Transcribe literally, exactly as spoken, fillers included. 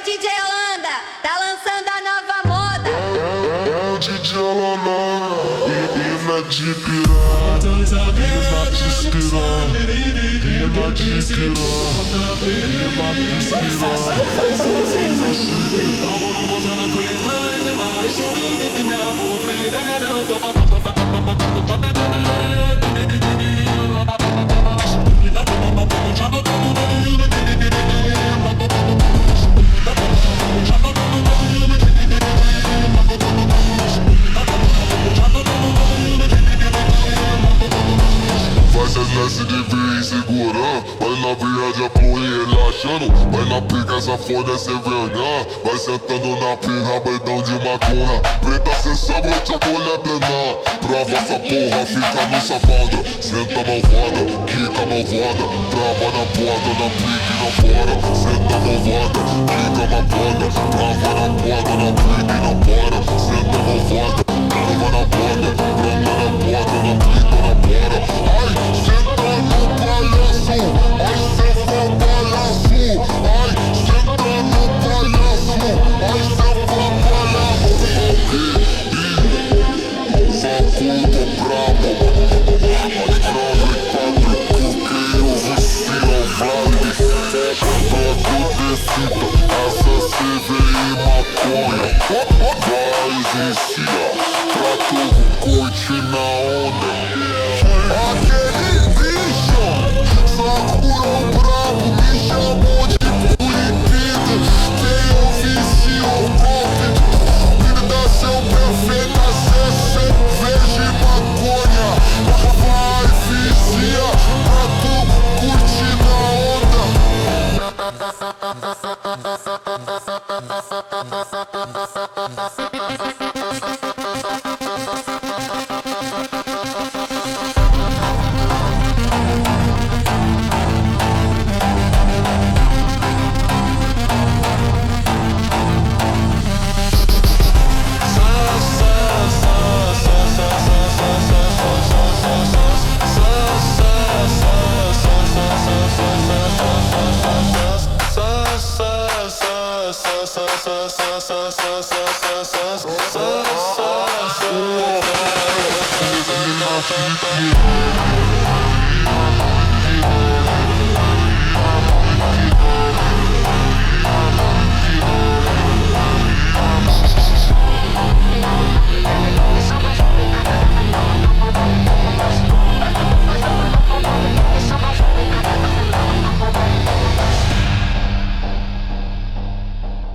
D J Holanda, tá lançando a nova moda. É, é o D J Holanda, e, e na de piranha, e na de piranha, e na de Desce de vir segurando, vai na viagem pro relaxando, vai na pica, essa foda cê venha, vai sentando na pirra, baidão de macuna, preta cê sabe eu te acolho plenar, trava essa porra, fica no safado, senta malvada, quica malvada, trava na porta, na pique na fora, senta malvada, quica malvada, trava na porta, na pique na fora, senta malvada, trava na porta, trava na porta, na pique na fora, ai, senta no palhaço, ai, senta no palhaço, ai, senta no palhaço, ai, senta no palhaço, facundo brabo, ai, trave quatro, porque eu vesti ao vale, foca pra descida, essa cerveja e maconha, vai existir, pra tu curtir na onda. Aquele bicho, Sakura bravo, me chamou de culipido, tem ofício golpe, me dá seu perfeito acesso, cerveja e maconha, vai vicia, pra tu curtir na onda.